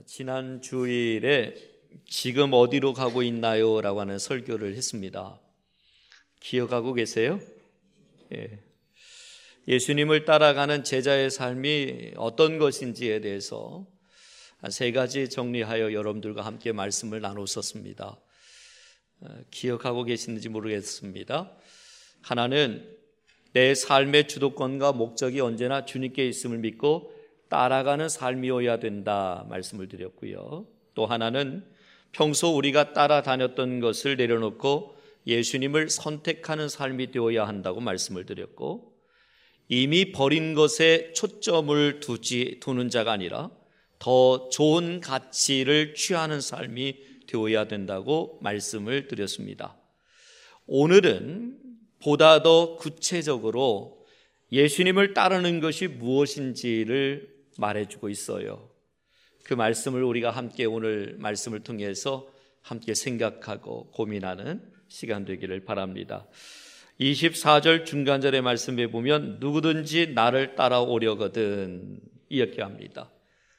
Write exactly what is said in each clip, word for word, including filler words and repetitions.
지난 주일에 지금 어디로 가고 있나요? 라고 하는 설교를 했습니다. 기억하고 계세요? 예. 예수님을 따라가는 제자의 삶이 어떤 것인지에 대해서 한 세 가지 정리하여 여러분들과 함께 말씀을 나눴었습니다. 기억하고 계시는지 모르겠습니다. 하나는 내 삶의 주도권과 목적이 언제나 주님께 있음을 믿고 따라가는 삶이어야 된다 말씀을 드렸고요. 또 하나는 평소 우리가 따라다녔던 것을 내려놓고 예수님을 선택하는 삶이 되어야 한다고 말씀을 드렸고, 이미 버린 것에 초점을 두지, 두는 자가 아니라 더 좋은 가치를 취하는 삶이 되어야 된다고 말씀을 드렸습니다. 오늘은 보다 더 구체적으로 예수님을 따르는 것이 무엇인지를 말해주고 있어요. 그 말씀을 우리가 함께 오늘 말씀을 통해서 함께 생각하고 고민하는 시간 되기를 바랍니다. 이십사 절 중간절의 말씀에 보면 누구든지 나를 따라오려거든 이렇게 합니다.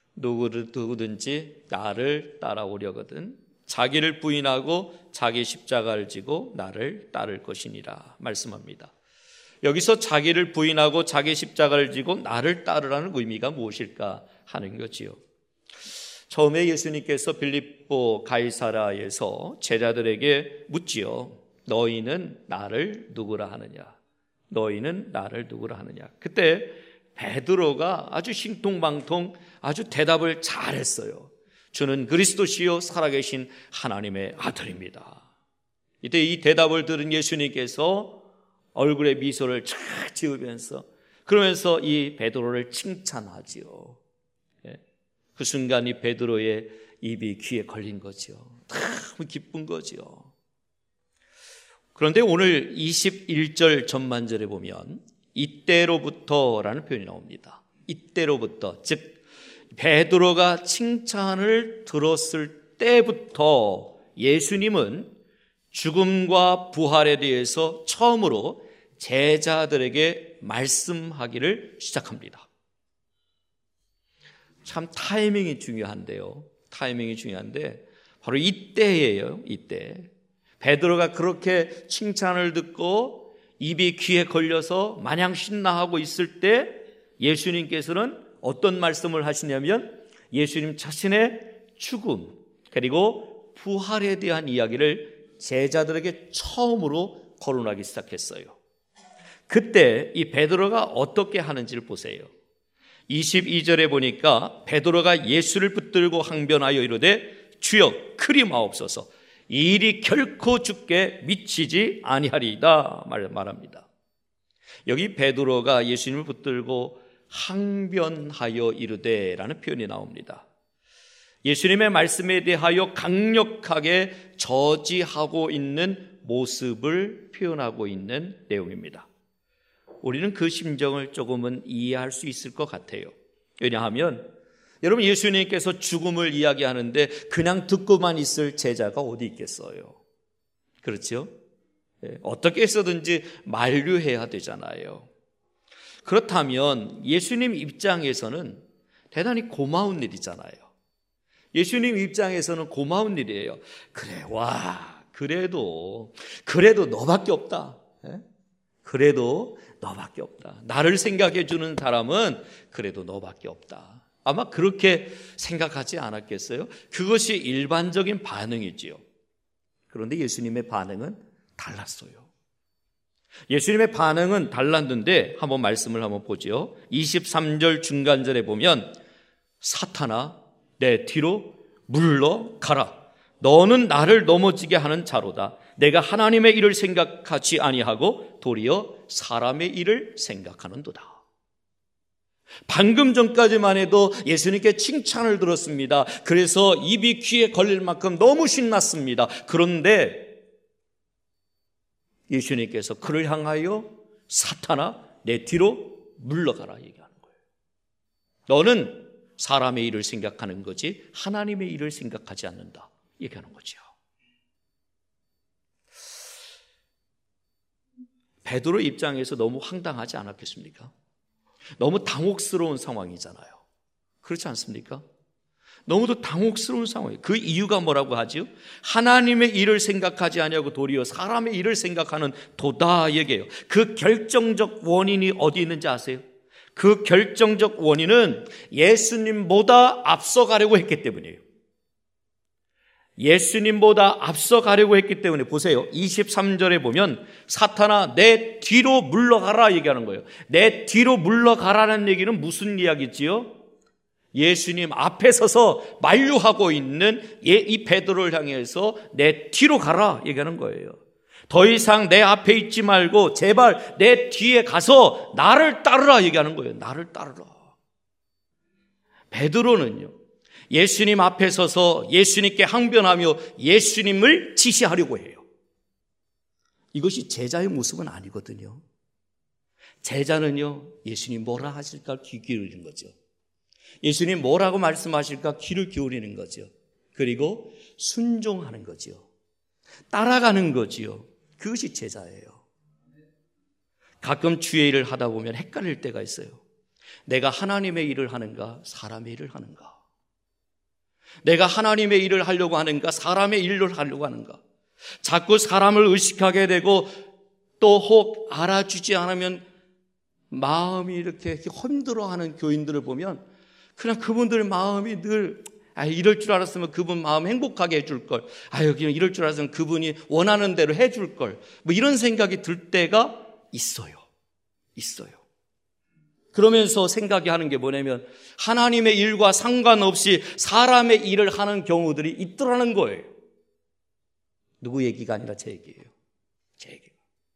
누구든지 나를 따라오려거든 자기를 부인하고 자기 십자가를 지고 나를 따를 것이니라 말씀합니다. 여기서 자기를 부인하고 자기 십자가를 지고 나를 따르라는 의미가 무엇일까 하는 거지요. 처음에 예수님께서 빌립보 가이사라에서 제자들에게 묻지요. 너희는 나를 누구라 하느냐? 너희는 나를 누구라 하느냐? 그때 베드로가 아주 신통방통 아주 대답을 잘했어요. 주는 그리스도시요 살아계신 하나님의 아들입니다. 이때 이 대답을 들은 예수님께서 얼굴에 미소를 착 지으면서 그러면서 이 베드로를 칭찬하지요. 그 순간 이 베드로의 입이 귀에 걸린 거죠. 참 기쁜 거죠. 그런데 오늘 이십일 절 전반절에 보면 이때로부터라는 표현이 나옵니다. 이때로부터, 즉 베드로가 칭찬을 들었을 때부터 예수님은 죽음과 부활에 대해서 처음으로 제자들에게 말씀하기를 시작합니다. 참 타이밍이 중요한데요. 타이밍이 중요한데 바로 이때예요. 이때 베드로가 그렇게 칭찬을 듣고 입이 귀에 걸려서 마냥 신나하고 있을 때 예수님께서는 어떤 말씀을 하시냐면 예수님 자신의 죽음 그리고 부활에 대한 이야기를 제자들에게 처음으로 거론하기 시작했어요. 그때 이 베드로가 어떻게 하는지를 보세요. 이십이 절에 보니까 베드로가 예수를 붙들고 항변하여 이르되 주여 크리마옵소서 이 일이 결코 주께 미치지 아니하리이다 말합니다. 여기 베드로가 예수님을 붙들고 항변하여 이르되라는 표현이 나옵니다. 예수님의 말씀에 대하여 강력하게 저지하고 있는 모습을 표현하고 있는 내용입니다. 우리는 그 심정을 조금은 이해할 수 있을 것 같아요. 왜냐하면 여러분 예수님께서 죽음을 이야기하는데 그냥 듣고만 있을 제자가 어디 있겠어요? 그렇죠? 어떻게 해서든지 만류해야 되잖아요. 그렇다면 예수님 입장에서는 대단히 고마운 일이잖아요. 예수님 입장에서는 고마운 일이에요. 그래, 와, 그래도, 그래도 너밖에 없다. 그래도 너밖에 없다. 나를 생각해 주는 사람은 그래도 너밖에 없다. 아마 그렇게 생각하지 않았겠어요? 그것이 일반적인 반응이지요. 그런데 예수님의 반응은 달랐어요. 예수님의 반응은 달랐는데 한번 말씀을 한번 보죠. 이십삼 절 중간절에 보면 사탄아 내 뒤로 물러가라. 너는 나를 넘어지게 하는 자로다. 내가 하나님의 일을 생각하지 아니하고 도리어 사람의 일을 생각하는도다. 방금 전까지만 해도 예수님께 칭찬을 들었습니다. 그래서 입이 귀에 걸릴 만큼 너무 신났습니다. 그런데 예수님께서 그를 향하여 사탄아 내 뒤로 물러가라 얘기하는 거예요. 너는 사람의 일을 생각하는 거지 하나님의 일을 생각하지 않는다 얘기하는 거죠. 베드로 입장에서 너무 황당하지 않았겠습니까? 너무 당혹스러운 상황이잖아요. 그렇지 않습니까? 너무도 당혹스러운 상황이에요. 그 이유가 뭐라고 하죠? 하나님의 일을 생각하지 아니하고 도리어 사람의 일을 생각하는 도다 얘기해요. 그 결정적 원인이 어디 있는지 아세요? 그 결정적 원인은 예수님보다 앞서가려고 했기 때문이에요. 예수님보다 앞서가려고 했기 때문에 보세요. 이십삼 절에 보면 사탄아 내 뒤로 물러가라 얘기하는 거예요. 내 뒤로 물러가라는 얘기는 무슨 이야기지요? 예수님 앞에 서서 만류하고 있는 이 베드로를 향해서 내 뒤로 가라 얘기하는 거예요. 더 이상 내 앞에 있지 말고 제발 내 뒤에 가서 나를 따르라 얘기하는 거예요. 나를 따르라. 베드로는요, 예수님 앞에 서서 예수님께 항변하며 예수님을 지시하려고 해요. 이것이 제자의 모습은 아니거든요. 제자는요, 예수님 뭐라 하실까 귀 기울이는 거죠. 예수님 뭐라고 말씀하실까 귀를 기울이는 거죠. 그리고 순종하는 거죠. 따라가는 거지요. 그것이 제자예요. 가끔 주의 일을 하다 보면 헷갈릴 때가 있어요. 내가 하나님의 일을 하는가 사람의 일을 하는가, 내가 하나님의 일을 하려고 하는가 사람의 일을 하려고 하는가. 자꾸 사람을 의식하게 되고 또 혹 알아주지 않으면 마음이 이렇게 힘들어하는 교인들을 보면 그냥 그분들 마음이 늘 아, 이럴 줄 알았으면 그분 마음 행복하게 해줄 걸. 아유, 그냥 이럴 줄 알았으면 그분이 원하는 대로 해줄 걸. 뭐 이런 생각이 들 때가 있어요. 있어요. 그러면서 생각이 하는 게 뭐냐면 하나님의 일과 상관없이 사람의 일을 하는 경우들이 있더라는 거예요. 누구 얘기가 아니라 제 얘기예요. 제 얘기.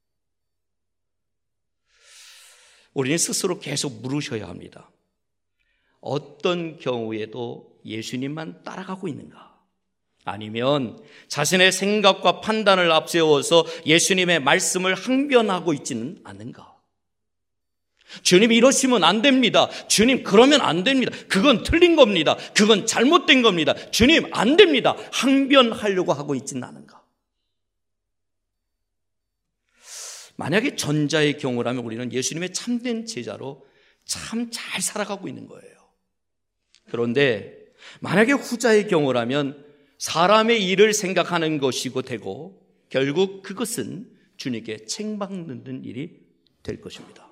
우리는 스스로 계속 물으셔야 합니다. 어떤 경우에도 예수님만 따라가고 있는가? 아니면 자신의 생각과 판단을 앞세워서 예수님의 말씀을 항변하고 있지는 않는가? 주님 이러시면 안 됩니다. 주님 그러면 안 됩니다. 그건 틀린 겁니다. 그건 잘못된 겁니다. 주님 안 됩니다. 항변하려고 하고 있지는 않은가? 만약에 전자의 경우라면 우리는 예수님의 참된 제자로 참 잘 살아가고 있는 거예요. 그런데 만약에 후자의 경우라면 사람의 일을 생각하는 것이고 되고 결국 그것은 주님께 책망받는 일이 될 것입니다.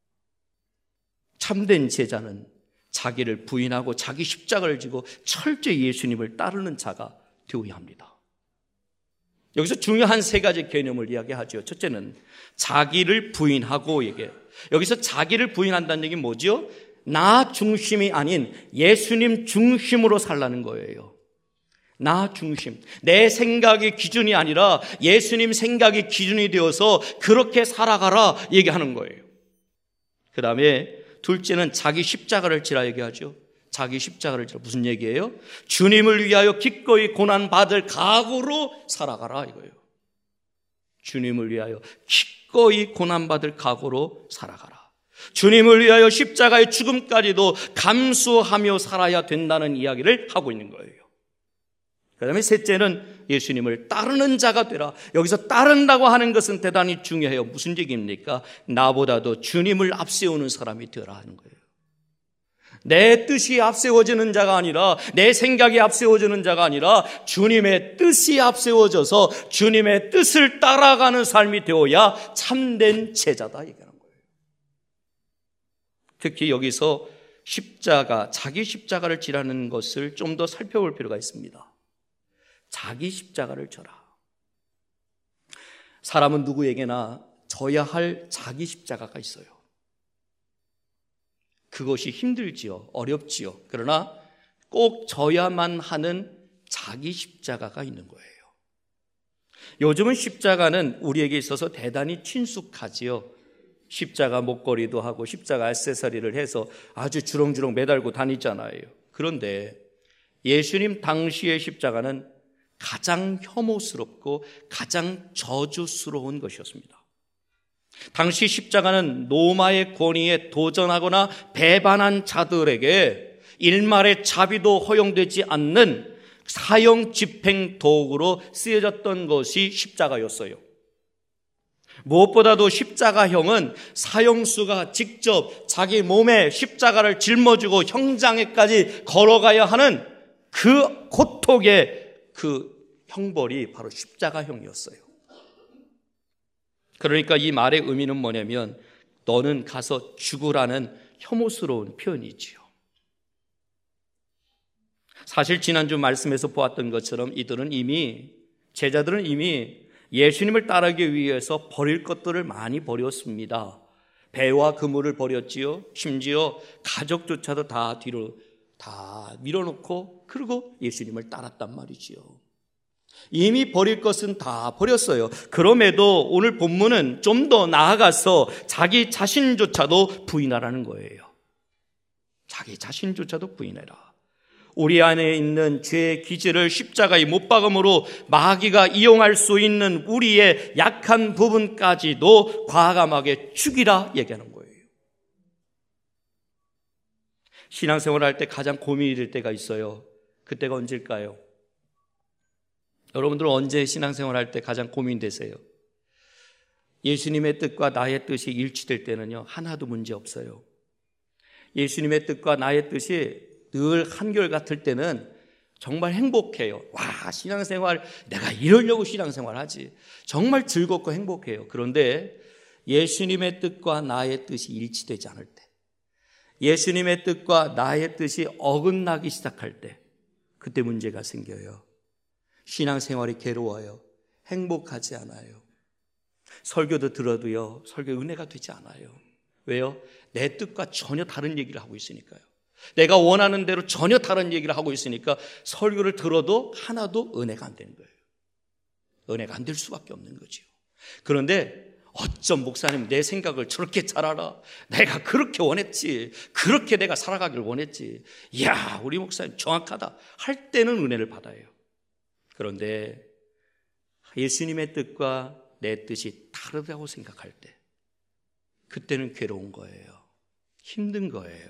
참된 제자는 자기를 부인하고 자기 십자가를 지고 철저히 예수님을 따르는 자가 되어야 합니다. 여기서 중요한 세 가지 개념을 이야기하죠. 첫째는 자기를 부인하고 얘기해요. 여기서 자기를 부인한다는 얘기는 뭐죠? 나 중심이 아닌 예수님 중심으로 살라는 거예요. 나 중심. 내 생각이 기준이 아니라 예수님 생각이 기준이 되어서 그렇게 살아가라 얘기하는 거예요. 그 다음에 둘째는 자기 십자가를 지라 얘기하죠. 자기 십자가를 지라. 무슨 얘기예요? 주님을 위하여 기꺼이 고난받을 각오로 살아가라 이거예요. 주님을 위하여 기꺼이 고난받을 각오로 살아가라. 주님을 위하여 십자가의 죽음까지도 감수하며 살아야 된다는 이야기를 하고 있는 거예요. 그 다음에 셋째는 예수님을 따르는 자가 되라. 여기서 따른다고 하는 것은 대단히 중요해요. 무슨 얘기입니까? 나보다도 주님을 앞세우는 사람이 되라 하는 거예요. 내 뜻이 앞세워지는 자가 아니라 내 생각이 앞세워지는 자가 아니라 주님의 뜻이 앞세워져서 주님의 뜻을 따라가는 삶이 되어야 참된 제자다 얘기하는 거예요. 특히 여기서 십자가, 자기 십자가를 지라는 것을 좀 더 살펴볼 필요가 있습니다. 자기 십자가를 져라. 사람은 누구에게나 져야 할 자기 십자가가 있어요. 그것이 힘들지요, 어렵지요. 그러나 꼭 져야만 하는 자기 십자가가 있는 거예요. 요즘은 십자가는 우리에게 있어서 대단히 친숙하지요. 십자가 목걸이도 하고 십자가 액세서리를 해서 아주 주렁주렁 매달고 다니잖아요. 그런데 예수님 당시의 십자가는 가장 혐오스럽고 가장 저주스러운 것이었습니다. 당시 십자가는 로마의 권위에 도전하거나 배반한 자들에게 일말의 자비도 허용되지 않는 사형 집행 도구로 쓰여졌던 것이 십자가였어요. 무엇보다도 십자가형은 사형수가 직접 자기 몸에 십자가를 짊어지고 형장에까지 걸어가야 하는 그 고통의 그 형벌이 바로 십자가형이었어요. 그러니까 이 말의 의미는 뭐냐면 너는 가서 죽으라는 혐오스러운 표현이지요. 사실 지난주 말씀에서 보았던 것처럼 이들은 이미, 제자들은 이미 예수님을 따르기 위해서 버릴 것들을 많이 버렸습니다. 배와 그물을 버렸지요. 심지어 가족조차도 다 뒤로 다 밀어놓고 그리고 예수님을 따랐단 말이지요. 이미 버릴 것은 다 버렸어요. 그럼에도 오늘 본문은 좀 더 나아가서 자기 자신조차도 부인하라는 거예요. 자기 자신조차도 부인해라. 우리 안에 있는 죄의 기질을 십자가에 못 박음으로 마귀가 이용할 수 있는 우리의 약한 부분까지도 과감하게 죽이라 얘기하는 거예요. 신앙생활 할 때 가장 고민이 될 때가 있어요. 그때가 언제일까요? 여러분들은 언제 신앙생활 할 때 가장 고민되세요? 예수님의 뜻과 나의 뜻이 일치될 때는요, 하나도 문제 없어요. 예수님의 뜻과 나의 뜻이 늘 한결같을 때는 정말 행복해요. 와, 신앙생활, 내가 이러려고 신앙생활 하지. 정말 즐겁고 행복해요. 그런데 예수님의 뜻과 나의 뜻이 일치되지 않을 때, 예수님의 뜻과 나의 뜻이 어긋나기 시작할 때, 그때 문제가 생겨요. 신앙생활이 괴로워요. 행복하지 않아요. 설교도 들어도요, 설교 은혜가 되지 않아요. 왜요? 내 뜻과 전혀 다른 얘기를 하고 있으니까요. 내가 원하는 대로 전혀 다른 얘기를 하고 있으니까 설교를 들어도 하나도 은혜가 안 되는 거예요. 은혜가 안 될 수밖에 없는 거죠. 그런데 어쩜 목사님 내 생각을 저렇게 잘 알아? 내가 그렇게 원했지. 그렇게 내가 살아가길 원했지. 이야, 우리 목사님 정확하다 할 때는 은혜를 받아요. 그런데 예수님의 뜻과 내 뜻이 다르다고 생각할 때, 그때는 괴로운 거예요. 힘든 거예요.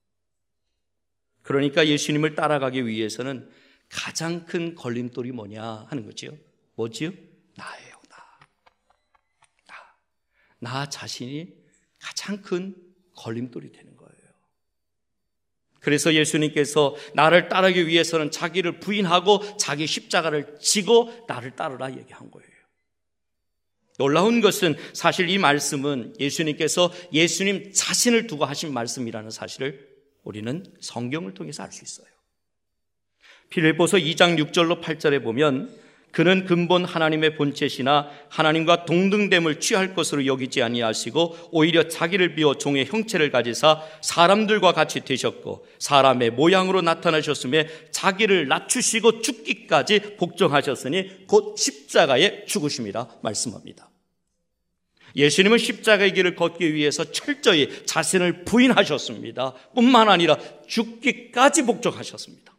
그러니까 예수님을 따라가기 위해서는 가장 큰 걸림돌이 뭐냐 하는 거죠. 뭐지요? 나예요. 나. 나. 나 자신이 가장 큰 걸림돌이 되는 거예요. 그래서 예수님께서 나를 따르기 위해서는 자기를 부인하고 자기 십자가를 지고 나를 따르라 얘기한 거예요. 놀라운 것은 사실 이 말씀은 예수님께서 예수님 자신을 두고 하신 말씀이라는 사실을 우리는 성경을 통해서 알 수 있어요. 빌립보서 이 장 육 절로 팔 절에 보면 그는 근본 하나님의 본체시나 하나님과 동등됨을 취할 것으로 여기지 아니하시고 오히려 자기를 비워 종의 형체를 가지사 사람들과 같이 되셨고 사람의 모양으로 나타나셨으며 자기를 낮추시고 죽기까지 복종하셨으니 곧 십자가에 죽으심이라 말씀합니다. 예수님은 십자가의 길을 걷기 위해서 철저히 자신을 부인하셨습니다. 뿐만 아니라 죽기까지 복종하셨습니다.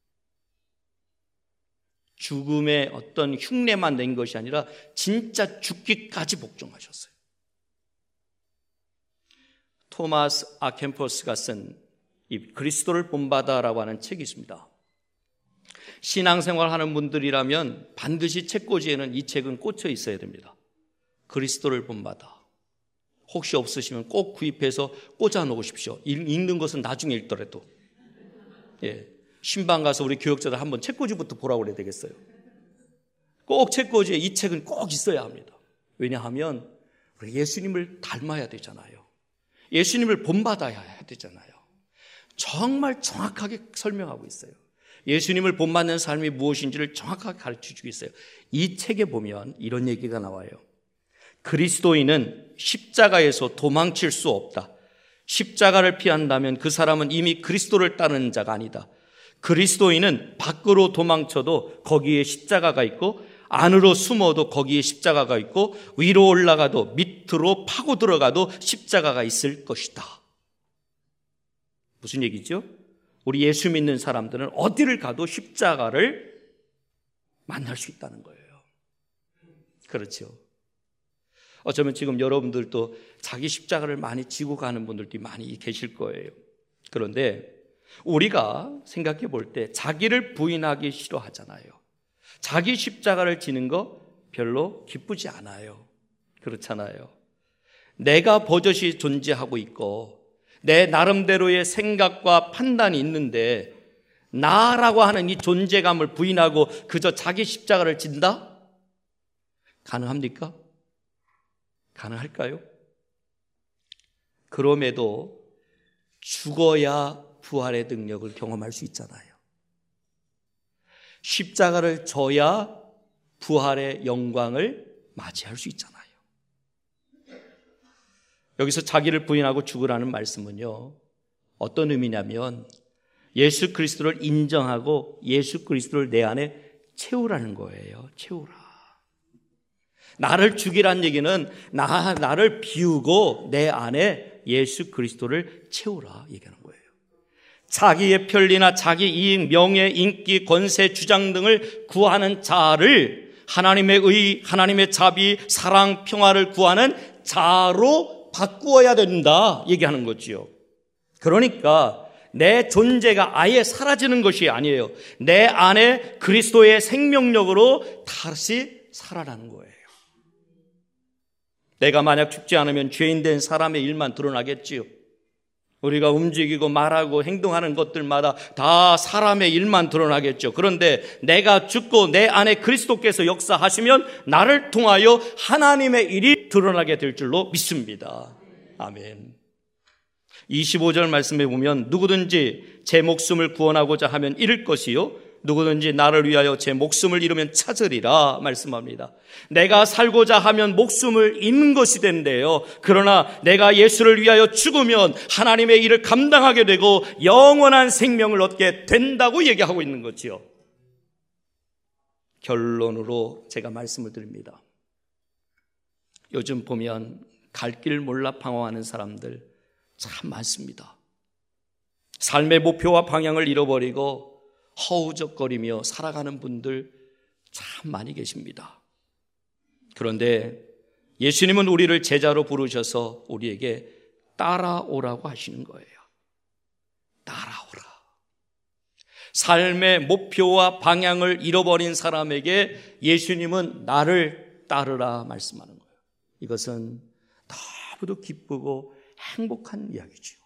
죽음의 어떤 흉내만 낸 것이 아니라 진짜 죽기까지 복종하셨어요. 토마스 아켄포스가 쓴 이 그리스도를 본받아라고 하는 책이 있습니다. 신앙생활하는 분들이라면 반드시 책꽂이에는 이 책은 꽂혀 있어야 됩니다. 그리스도를 본받아. 혹시 없으시면 꼭 구입해서 꽂아 놓으십시오. 읽는 것은 나중에 읽더라도. 예. 신방 가서 우리 교역자들 한번 책꽂이부터 보라고 그래야 되겠어요. 꼭 책꽂이에 이 책은 꼭 있어야 합니다. 왜냐하면 우리 예수님을 닮아야 되잖아요. 예수님을 본받아야 되잖아요. 정말 정확하게 설명하고 있어요. 예수님을 본받는 삶이 무엇인지를 정확하게 가르쳐주고 있어요. 이 책에 보면 이런 얘기가 나와요. 그리스도인은 십자가에서 도망칠 수 없다. 십자가를 피한다면 그 사람은 이미 그리스도를 따르는 자가 아니다. 그리스도인은 밖으로 도망쳐도 거기에 십자가가 있고 안으로 숨어도 거기에 십자가가 있고 위로 올라가도 밑으로 파고 들어가도 십자가가 있을 것이다. 무슨 얘기죠? 우리 예수 믿는 사람들은 어디를 가도 십자가를 만날 수 있다는 거예요. 그렇죠. 어쩌면 지금 여러분들도 자기 십자가를 많이 지고 가는 분들도 많이 계실 거예요. 그런데 우리가 생각해 볼 때 자기를 부인하기 싫어하잖아요. 자기 십자가를 지는 거 별로 기쁘지 않아요. 그렇잖아요. 내가 버젓이 존재하고 있고 내 나름대로의 생각과 판단이 있는데 나라고 하는 이 존재감을 부인하고 그저 자기 십자가를 진다? 가능합니까? 가능할까요? 그럼에도 죽어야 부활의 능력을 경험할 수 있잖아요. 십자가를 져야 부활의 영광을 맞이할 수 있잖아요. 여기서 자기를 부인하고 죽으라는 말씀은요, 어떤 의미냐면 예수 그리스도를 인정하고 예수 그리스도를 내 안에 채우라는 거예요. 채우라. 나를 죽이란 얘기는 나, 나를 비우고 내 안에 예수 그리스도를 채우라 얘기하는 거예요. 자기의 편리나 자기 이익, 명예, 인기, 권세, 주장 등을 구하는 자를 하나님의 의, 하나님의 자비, 사랑, 평화를 구하는 자로 바꾸어야 된다 얘기하는 거지요. 그러니까 내 존재가 아예 사라지는 것이 아니에요. 내 안에 그리스도의 생명력으로 다시 살아나는 거예요. 내가 만약 죽지 않으면 죄인 된 사람의 일만 드러나겠지요. 우리가 움직이고 말하고 행동하는 것들마다 다 사람의 일만 드러나겠죠. 그런데 내가 죽고 내 안에 그리스도께서 역사하시면 나를 통하여 하나님의 일이 드러나게 될 줄로 믿습니다. 아멘. 이십오 절 말씀에 보면 누구든지 제 목숨을 구원하고자 하면 잃을 것이요 누구든지 나를 위하여 제 목숨을 잃으면 찾으리라 말씀합니다. 내가 살고자 하면 목숨을 잃는 것이 된대요. 그러나 내가 예수를 위하여 죽으면 하나님의 일을 감당하게 되고 영원한 생명을 얻게 된다고 얘기하고 있는 거지요. 결론으로 제가 말씀을 드립니다. 요즘 보면 갈 길 몰라 방황하는 사람들 참 많습니다. 삶의 목표와 방향을 잃어버리고 허우적거리며 살아가는 분들 참 많이 계십니다. 그런데 예수님은 우리를 제자로 부르셔서 우리에게 따라오라고 하시는 거예요. 따라오라. 삶의 목표와 방향을 잃어버린 사람에게 예수님은 나를 따르라 말씀하는 거예요. 이것은 너무도 기쁘고 행복한 이야기죠.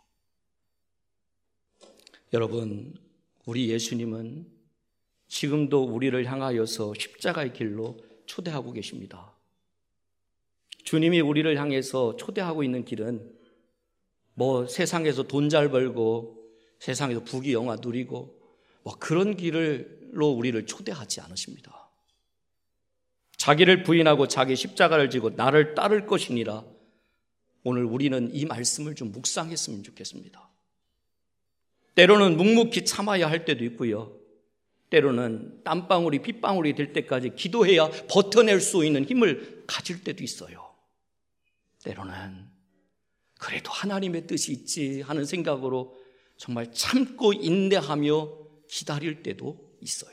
여러분, 우리 예수님은 지금도 우리를 향하여서 십자가의 길로 초대하고 계십니다. 주님이 우리를 향해서 초대하고 있는 길은 뭐 세상에서 돈 잘 벌고 세상에서 부귀 영화 누리고 뭐 그런 길로 우리를 초대하지 않으십니다. 자기를 부인하고 자기 십자가를 지고 나를 따를 것이니라. 오늘 우리는 이 말씀을 좀 묵상했으면 좋겠습니다. 때로는 묵묵히 참아야 할 때도 있고요. 때로는 땀방울이 빗방울이 될 때까지 기도해야 버텨낼 수 있는 힘을 가질 때도 있어요. 때로는 그래도 하나님의 뜻이 있지 하는 생각으로 정말 참고 인내하며 기다릴 때도 있어요.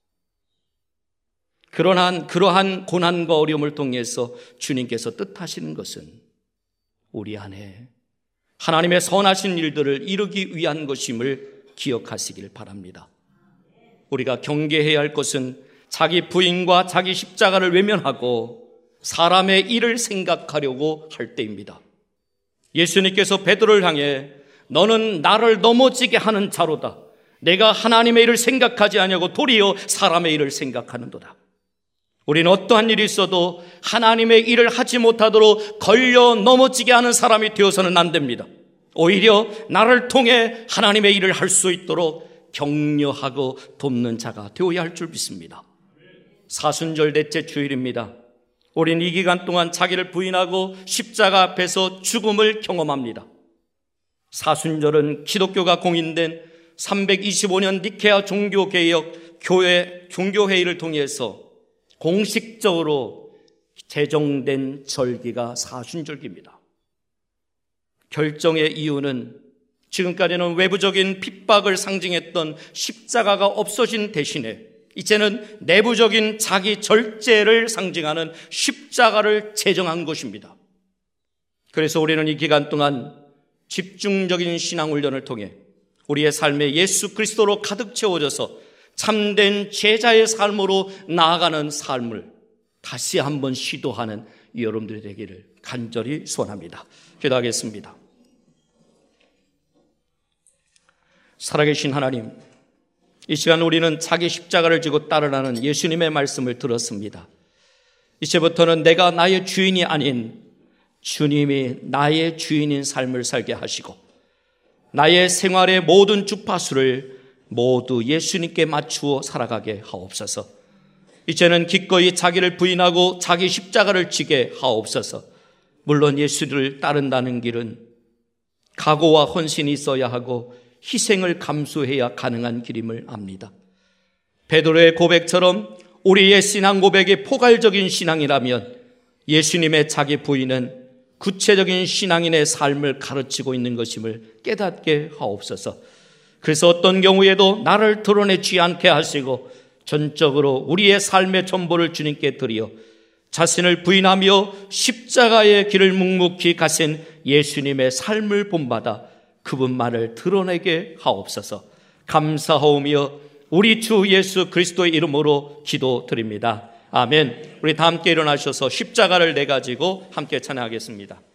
그러한, 그러한 고난과 어려움을 통해서 주님께서 뜻하시는 것은 우리 안에 하나님의 선하신 일들을 이루기 위한 것임을 기억하시길 바랍니다. 우리가 경계해야 할 것은 자기 부인과 자기 십자가를 외면하고 사람의 일을 생각하려고 할 때입니다. 예수님께서 베드로를 향해 너는 나를 넘어지게 하는 자로다. 내가 하나님의 일을 생각하지 아니하고 도리어 사람의 일을 생각하는도다. 우리는 어떠한 일이 있어도 하나님의 일을 하지 못하도록 걸려 넘어지게 하는 사람이 되어서는 안 됩니다. 오히려 나를 통해 하나님의 일을 할 수 있도록 격려하고 돕는 자가 되어야 할 줄 믿습니다. 사순절 넷째 주일입니다. 우리는 이 기간 동안 자기를 부인하고 십자가 앞에서 죽음을 경험합니다. 사순절은 기독교가 공인된 삼백이십오 년 니케아 종교개혁 교회 종교회의를 통해서 공식적으로 제정된 절기가 사순절기입니다. 결정의 이유는 지금까지는 외부적인 핍박을 상징했던 십자가가 없어진 대신에 이제는 내부적인 자기 절제를 상징하는 십자가를 제정한 것입니다. 그래서 우리는 이 기간 동안 집중적인 신앙훈련을 통해 우리의 삶에 예수 그리스도로 가득 채워져서 참된 제자의 삶으로 나아가는 삶을 다시 한번 시도하는 여러분들이 되기를 간절히 소원합니다. 기도하겠습니다. 살아계신 하나님, 이 시간 우리는 자기 십자가를 지고 따르라는 예수님의 말씀을 들었습니다. 이제부터는 내가 나의 주인이 아닌 주님이 나의 주인인 삶을 살게 하시고 나의 생활의 모든 주파수를 모두 예수님께 맞추어 살아가게 하옵소서. 이제는 기꺼이 자기를 부인하고 자기 십자가를 지게 하옵소서. 물론 예수를 따른다는 길은 각오와 헌신이 있어야 하고 희생을 감수해야 가능한 길임을 압니다. 베드로의 고백처럼 우리의 신앙 고백이 포괄적인 신앙이라면 예수님의 자기 부인은 구체적인 신앙인의 삶을 가르치고 있는 것임을 깨닫게 하옵소서. 그래서 어떤 경우에도 나를 드러내지 않게 하시고 전적으로 우리의 삶의 전부를 주님께 드려 자신을 부인하며 십자가의 길을 묵묵히 가신 예수님의 삶을 본받아 그분만을 드러내게 하옵소서. 감사하오며 우리 주 예수 그리스도의 이름으로 기도드립니다. 아멘. 우리 다 함께 일어나셔서 십자가를 내가지고 함께 찬양하겠습니다.